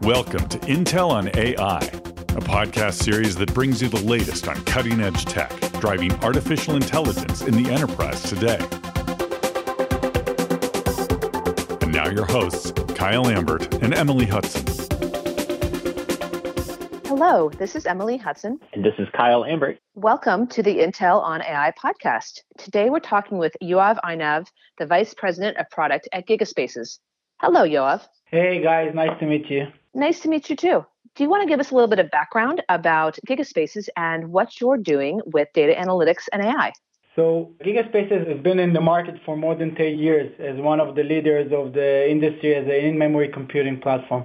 Welcome to Intel on AI, a podcast series that brings you the latest on cutting-edge tech, driving artificial intelligence in the enterprise today. And now your hosts, Kyle Ambert and Emily Hudson. Hello, this is Emily Hudson. And this is Kyle Ambert. Welcome to the Intel on AI podcast. Today we're talking with Yoav Einav, the Vice President of Product at Gigaspaces. Hello, Yoav. Hey guys, nice to meet you. Nice to meet you too. Do you want to give us a little bit of background about Gigaspaces and what you're doing with data analytics and AI? So Gigaspaces has been in the market for more than 10 years as one of the leaders of the industry as an in-memory computing platform.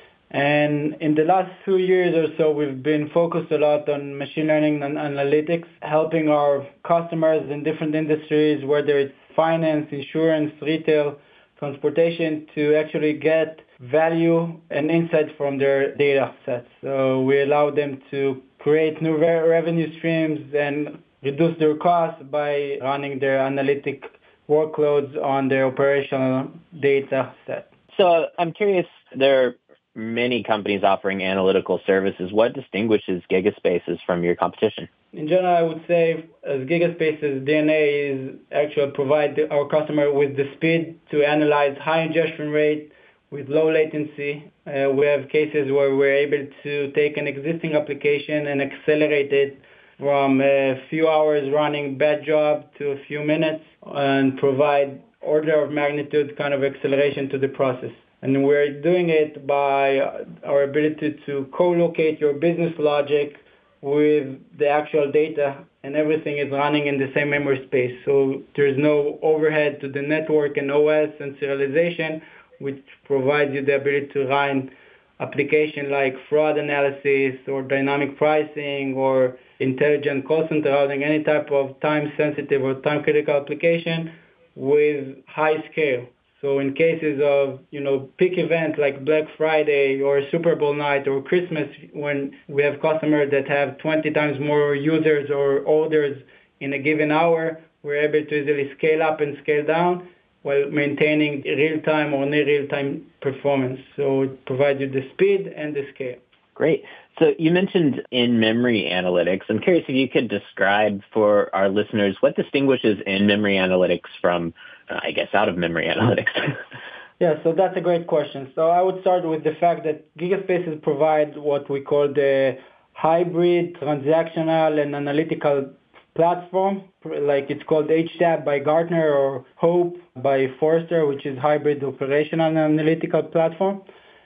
And in the last 2 years or so, we've been focused a lot on machine learning and analytics, helping our customers in different industries, whether it's finance, insurance, retail, transportation, to actually get value and insights from their data sets. So we allow them to create new revenue streams and reduce their costs by running their analytic workloads on their operational data set. So I'm curious, there are many companies offering analytical services. What distinguishes Gigaspaces from your competition? In general, I would say as Gigaspace's DNA is actually provide our customer with the speed to analyze high ingestion rate with low latency. We have cases where we're able to take an existing application and accelerate it from a few hours running bad job to a few minutes and provide order of magnitude kind of acceleration to the process. And we're doing it by our ability to co-locate your business logic with the actual data, and everything is running in the same memory space. So there's no overhead to the network and OS and serialization, which provides you the ability to run application like fraud analysis or dynamic pricing or intelligent call center routing, any type of time-sensitive or time-critical application with high scale. So in cases of, peak events like Black Friday or Super Bowl night or Christmas, when we have customers that have 20 times more users or orders in a given hour, we're able to easily scale up and scale down while maintaining real-time or near real-time performance. So it provides you the speed and the scale. Great. So you mentioned in-memory analytics. I'm curious if you could describe for our listeners what distinguishes in-memory analytics from out-of-memory analytics. Yeah, so that's a great question. So I would start with the fact that Gigaspaces provide what we call the hybrid transactional and analytical platform, like it's called HTAP by Gartner or HOPE by Forrester, which is hybrid operational and analytical platform.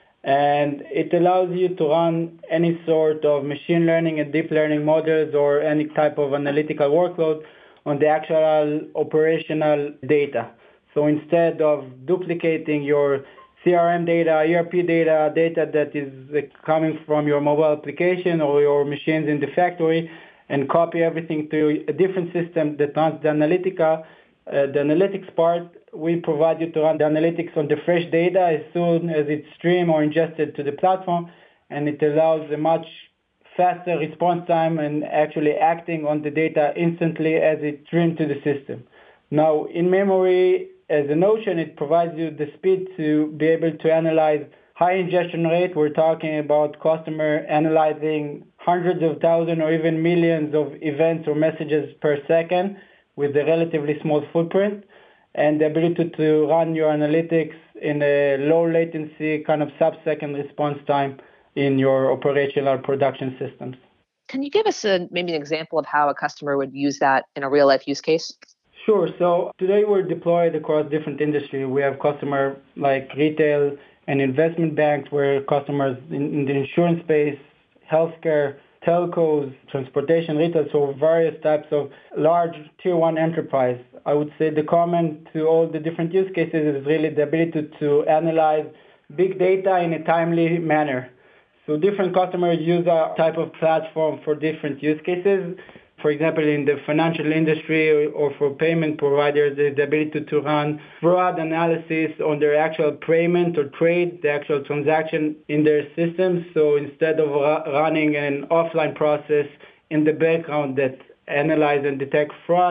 And it allows you to run any sort of machine learning and deep learning models or any type of analytical workload on the actual operational data. So instead of duplicating your CRM data, ERP data that is coming from your mobile application or your machines in the factory and copy everything to a different system that runs the analytics part, we provide you to run the analytics on the fresh data as soon as it's streamed or ingested to the platform, and it allows a much faster response time and actually acting on the data instantly as it's streamed to the system. Now, in memory, as a notion, it provides you the speed to be able to analyze high ingestion rate. We're talking about customer analyzing hundreds of thousands or even millions of events or messages per second with a relatively small footprint, and the ability to run your analytics in a low latency kind of sub-second response time in your operational production systems. Can you give us maybe an example of how a customer would use that in a real-life use case? Sure. So today we're deployed across different industries. We have customers like retail and investment banks, where customers in the insurance space, healthcare, telcos, transportation, retail, so various types of large tier one enterprise. I would say the common to all the different use cases is really the ability to analyze big data in a timely manner. So different customers use our type of platform for different use cases. For example, in the financial industry or for payment providers, the ability to run fraud analysis on their actual payment or trade, the actual transaction in their systems. So instead of running an offline process in the background that analyze and detect fraud,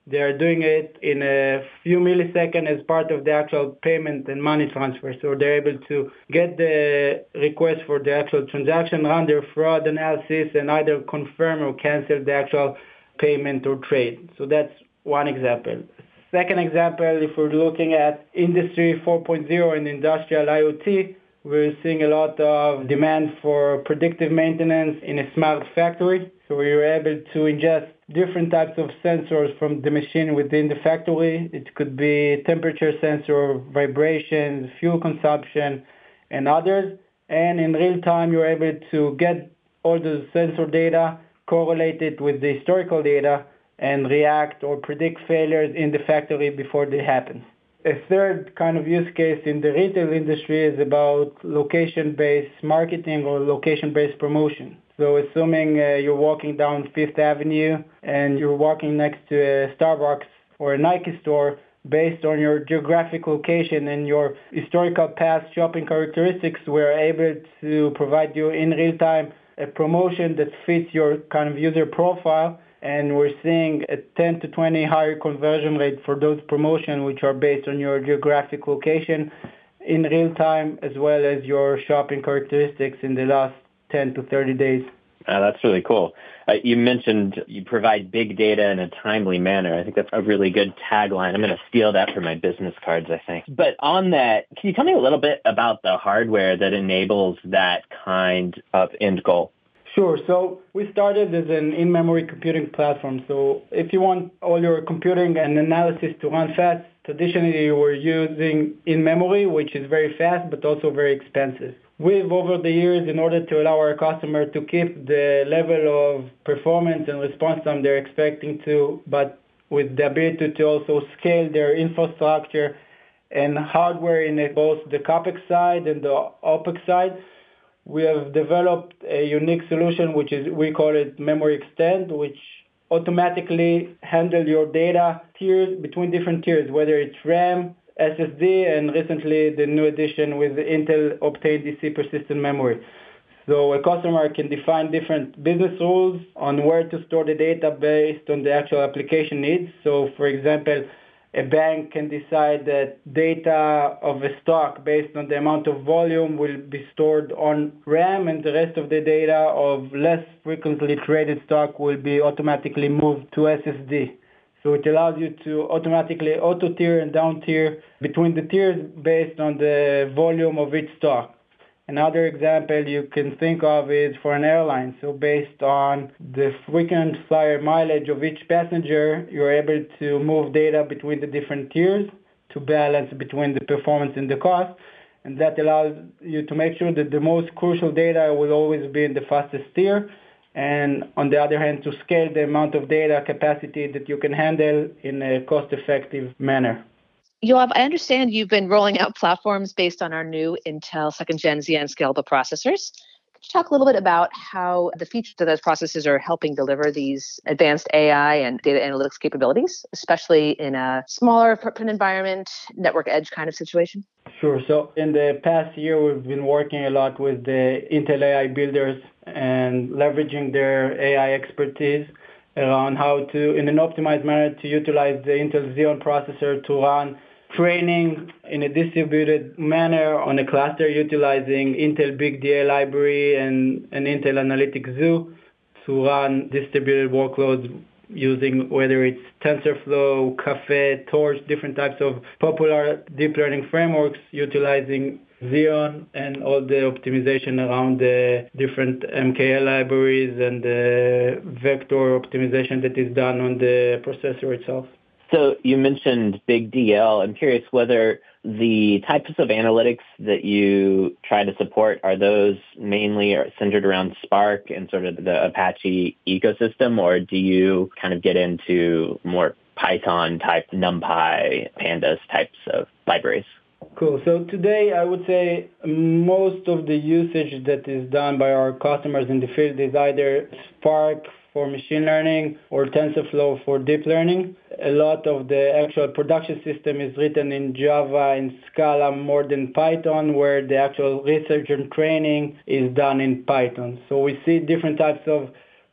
They are doing it in a few milliseconds as part of the actual payment and money transfer. So they're able to get the request for the actual transaction, run their fraud analysis, and either confirm or cancel the actual payment or trade. So that's one example. Second example, if we're looking at Industry 4.0 and industrial IoT, we're seeing a lot of demand for predictive maintenance in a smart factory. So we were able to ingest different types of sensors from the machine within the factory. It could be temperature sensor, vibrations, fuel consumption, and others. And in real time, you're able to get all the sensor data, correlate it with the historical data, and react or predict failures in the factory before they happen. A third kind of use case in the retail industry is about location-based marketing or location-based promotion. So assuming you're walking down Fifth Avenue and you're walking next to a Starbucks or a Nike store, based on your geographic location and your historical past shopping characteristics, we're able to provide you in real time a promotion that fits your kind of user profile. And we're seeing a 10 to 20 higher conversion rate for those promotions, which are based on your geographic location in real time, as well as your shopping characteristics in the last 10 to 30 days. That's really cool. You mentioned you provide big data in a timely manner. I think that's a really good tagline. I'm going to steal that for my business cards, I think. But on that, can you tell me a little bit about the hardware that enables that kind of end goal? Sure. So we started as an in-memory computing platform. So if you want all your computing and analysis to run fast, traditionally you were using in-memory, which is very fast but also very expensive. We've, over the years, in order to allow our customer to keep the level of performance and response time they're expecting to, but with the ability to also scale their infrastructure and hardware in both the CapEx side and the OpEx side, we have developed a unique solution, which is, we call it Memory Extend, which automatically handle your data tiers between different tiers, whether it's RAM, SSD, and recently the new addition with the Intel Optane DC persistent memory. So a customer can define different business rules on where to store the data based on the actual application needs. So for example, a bank can decide that data of a stock based on the amount of volume will be stored on RAM, and the rest of the data of less frequently traded stock will be automatically moved to SSD. So it allows you to automatically auto-tier and down-tier between the tiers based on the volume of each stock. Another example you can think of is for an airline. So based on the frequent flyer mileage of each passenger, you're able to move data between the different tiers to balance between the performance and the cost. And that allows you to make sure that the most crucial data will always be in the fastest tier. And on the other hand, to scale the amount of data capacity that you can handle in a cost-effective manner. Yoav, I understand you've been rolling out platforms based on our new Intel 2nd Gen Xeon Scalable processors. Could you talk a little bit about how the features of those processors are helping deliver these advanced AI and data analytics capabilities, especially in a smaller footprint environment, network edge kind of situation? Sure. So in the past year, we've been working a lot with the Intel AI builders and leveraging their AI expertise around how to, in an optimized manner, to utilize the Intel Xeon processor to run training in a distributed manner on a cluster utilizing Intel Big DA library and Intel Analytics Zoo to run distributed workloads using whether it's TensorFlow, Caffe, Torch, different types of popular deep learning frameworks utilizing Xeon and all the optimization around the different MKL libraries and the vector optimization that is done on the processor itself. So you mentioned Big DL. I'm curious whether the types of analytics that you try to support, are those mainly centered around Spark and sort of the Apache ecosystem, or do you kind of get into more Python type, NumPy, Pandas types of libraries? Cool. So today, I would say most of the usage that is done by our customers in the field is either Spark for machine learning or TensorFlow for deep learning. A lot of the actual production system is written in Java and Scala more than Python, where the actual research and training is done in Python. So we see different types of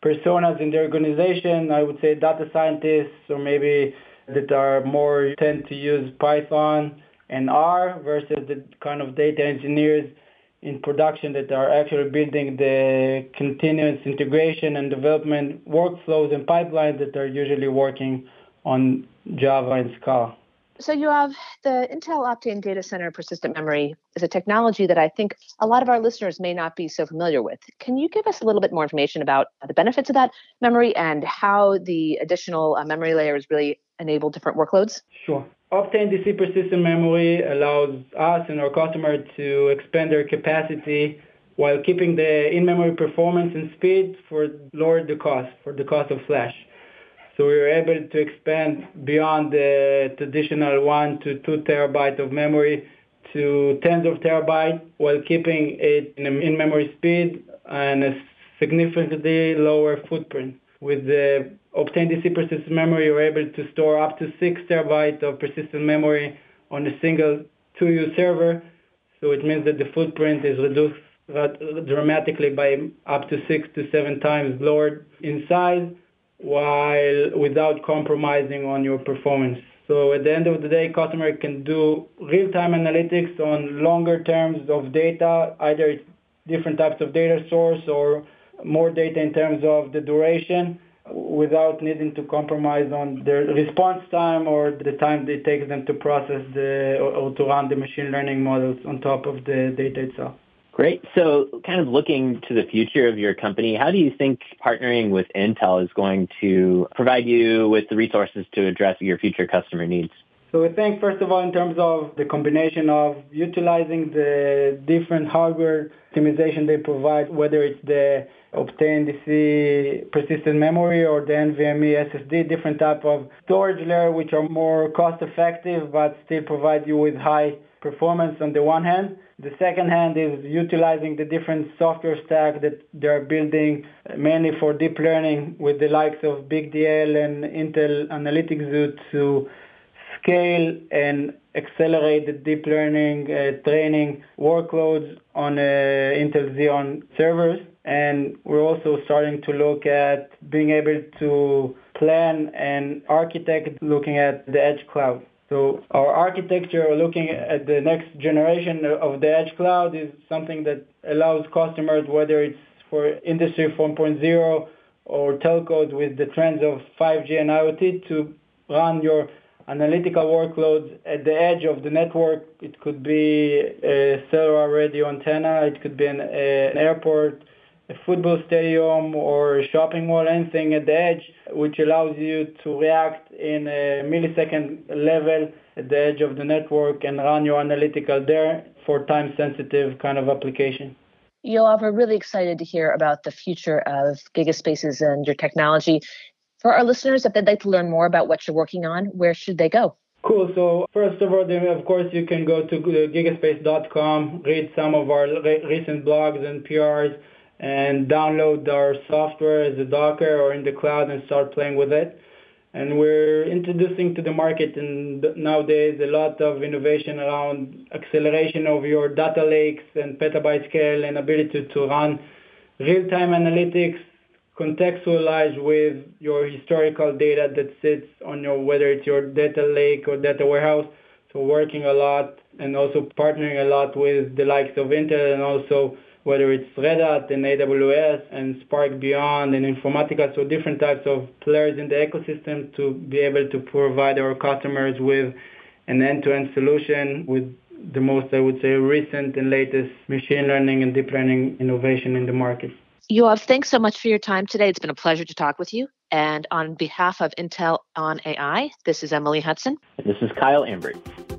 personas in the organization. I would say data scientists, or maybe that are more tend to use Python and R, versus the kind of data engineers in production that are actually building the continuous integration and development workflows and pipelines that are usually working on Java and Scala. So Yoav, the Intel Optane Data Center Persistent Memory is a technology that I think a lot of our listeners may not be so familiar with. Can you give us a little bit more information about the benefits of that memory and how the additional memory layers really enable different workloads? Sure. Optane DC persistent memory allows us and our customer to expand their capacity while keeping the in-memory performance and speed for the cost of flash. So we were able to expand beyond the traditional 1 to 2 terabyte of memory to tens of terabytes while keeping it in-memory speed and a significantly lower footprint. With the Optane DC persistent memory, you're able to store up to 6 terabytes of persistent memory on a single 2U server. So it means that the footprint is reduced dramatically by up to 6 to 7 times lower in size, while without compromising on your performance. So at the end of the day, customer can do real-time analytics on longer terms of data, either different types of data source or more data in terms of the duration, without needing to compromise on the response time or the time it takes them to process or to run the machine learning models on top of the data itself. Great. So kind of looking to the future of your company, how do you think partnering with Intel is going to provide you with the resources to address your future customer needs? So I think, first of all, in terms of the combination of utilizing the different hardware optimization they provide, whether it's the Optane DC persistent memory or the NVMe SSD, different type of storage layer which are more cost effective but still provide you with high performance on the one hand. The second hand is utilizing the different software stack that they're building mainly for deep learning with the likes of BigDL and Intel Analytics Zoo to scale and accelerate the deep learning training workloads on Intel Xeon servers. And we're also starting to look at being able to plan and architect looking at the edge cloud. So our architecture looking at the next generation of the edge cloud is something that allows customers, whether it's for Industry 4.0 or telcos with the trends of 5G and IoT, to run your analytical workloads at the edge of the network. It could be a cellular radio antenna, it could be an airport, a football stadium or a shopping mall, anything at the edge, which allows you to react in a millisecond level at the edge of the network and run your analytical there for time-sensitive kind of application. Yoav, we're really excited to hear about the future of Gigaspaces and your technology. For our listeners, if they'd like to learn more about what you're working on, where should they go? Cool. So first of all, of course, you can go to gigaspace.com, read some of our recent blogs and PRs, and download our software as a Docker or in the cloud and start playing with it. And we're introducing to the market nowadays a lot of innovation around acceleration of your data lakes and petabyte scale and ability to run real-time analytics contextualized with your historical data that sits on whether it's your data lake or data warehouse. So working a lot and also partnering a lot with the likes of Intel and also whether it's Red Hat and AWS and Spark Beyond and Informatica, so different types of players in the ecosystem to be able to provide our customers with an end-to-end solution with the most, I would say, recent and latest machine learning and deep learning innovation in the market. Yoav, thanks so much for your time today. It's been a pleasure to talk with you. And on behalf of Intel on AI, this is Emily Hudson. And this is Kyle Ambry.